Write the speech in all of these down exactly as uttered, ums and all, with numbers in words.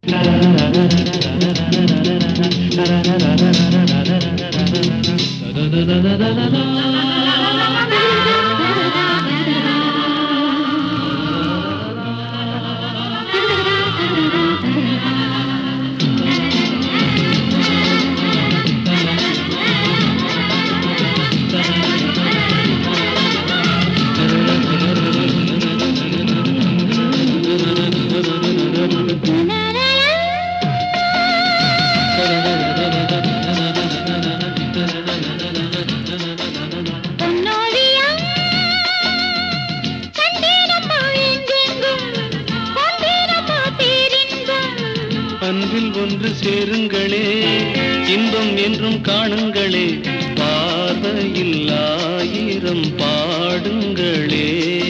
அன்பில் ஒன்று சேருங்களே, இன்பம் என்றும் காணுங்களே, பார்வையில் ஆயிரம் பாடுங்களே.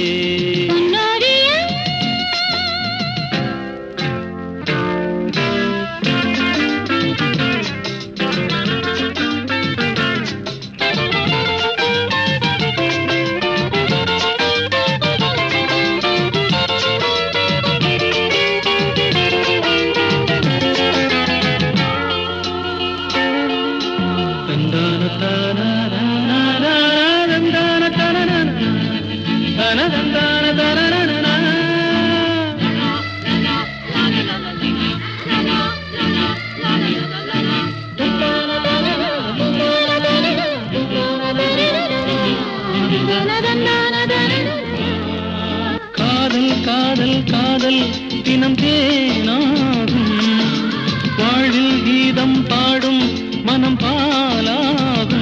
காதல் காதல் காதல் தினம் தேனாகும், வாழ்வில் கீதம் பாடும் மனம் பாலாகும்.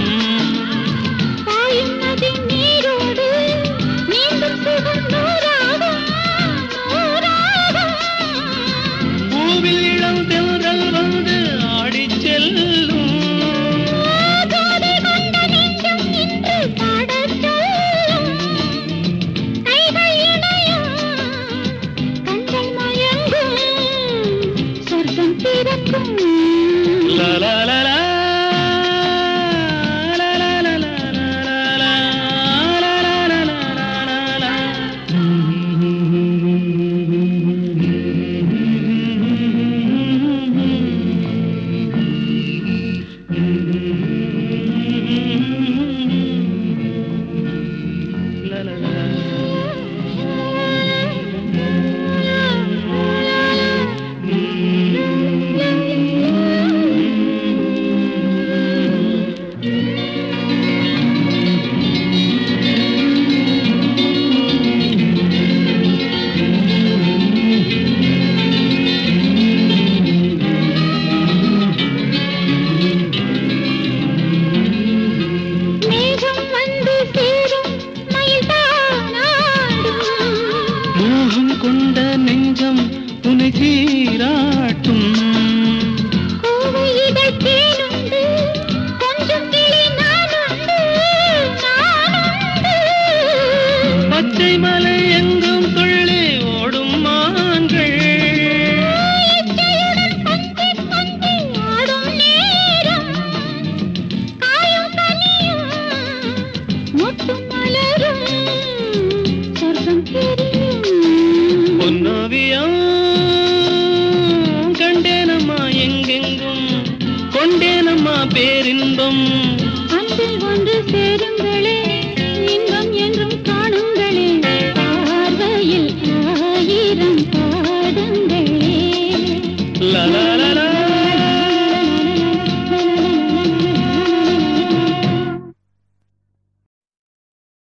பூவில் இளம் தென்றல் வந்து ஆடி செல்லும், la la la la கொண்ட நெஞ்சம் துணை சீராட்டும். பச்சை மலை எங்கும் துள்ளி ஓடும் மான்கள், பொன்னோவியம் கண்டேனம்மா எங்கெங்கும், கொண்டேனம்மா பேரின்பம். அன்பில் ஒன்று சேருங்களே, இன்பம் என்றும் காணுங்களே, பார்வையில் ஆயிரம் பாடுங்களே. லலா